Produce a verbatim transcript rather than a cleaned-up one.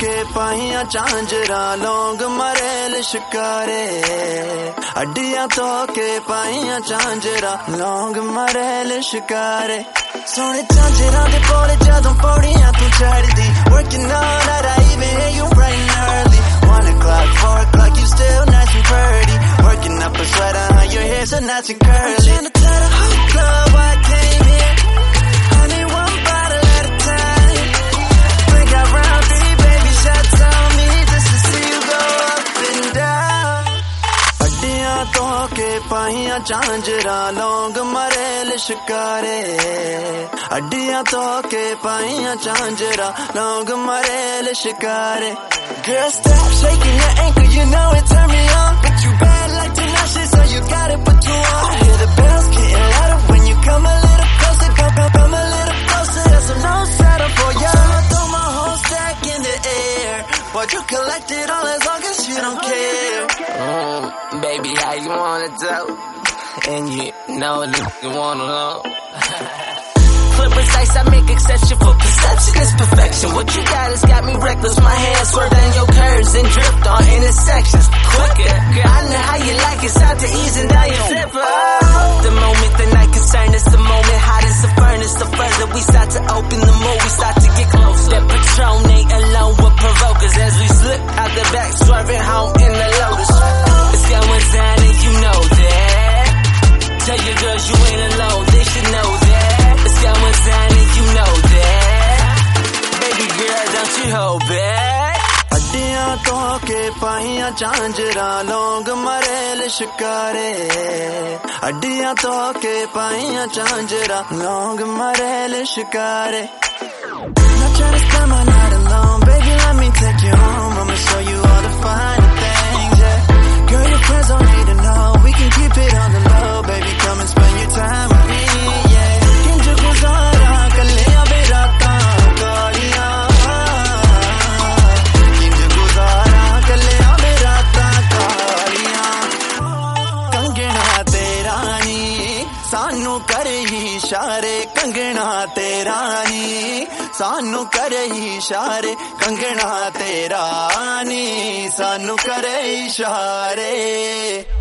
के पाइया झांजरा लौंग मरेल शिकारे अड्डियां तो के पाइया झांजरा लौंग मरेल शिकारे सोने झांजरा दे कोल जदों पौड़ियां तू चढ़दी working all night I even hear you bright and early one o'clock four o'clock you still nice and pretty working up a sweat on your hair so nice and curly I'm trying to tell the whole club I came here honey one bottle at a time drink out round three baby shots on me just to see you go up and down अड्डियां तो के पाइया झांजरा लौंग मरेल शिकारे अड्डियां तो के पाइया झांजरा लौंग मरेल शिकारे Girl stop shaking your ankle you know it turn me on but you bad like Tinashe so you gotta put you on I hear the bells getting louder when you come a little closer come, come, come a little closer that's a no settle for ya so I throw my whole stack in the air but you collect it all as long as you don't care mm, baby how you wanna do and you know you wanna know Flip precise, I make exception for perception is perfection. What you got has got me reckless. My hands swerve down your curves and drift on intersections. Quicker, girl, I know how you like it. Time to easing down your zipper. Oh, the moment the night concern is the moment. Hot as a furnace. The further we start to open the more we start to get closer. That Patron ain't alone with provokers as we slip out the back, swerving home in the Lotus. It's going down and you know that. Tell your girls you ain't alone. They should know that. Going down and you know that baby girl don't you hold back अड्डियां तो के पाइया झांजरा लौंग मरेल शिकारे अड्डियां तो के पाइया झांजरा लौंग मरेल शिकारे Not trying to spend my night alone baby let me take you home I'ma show you all the fine things yeah girl your friends don't need to know we can keep it on the low baby come and spend your time with me yeah गुजारा कलियां बेरातां कालियां किंज गुजारा कलियां बेरातां कालियां कंगना तेरा नी सानू करे इशारे कंगना तेरा नी सानू करे इशारे कंगना तेरा नी सानू करे इशारे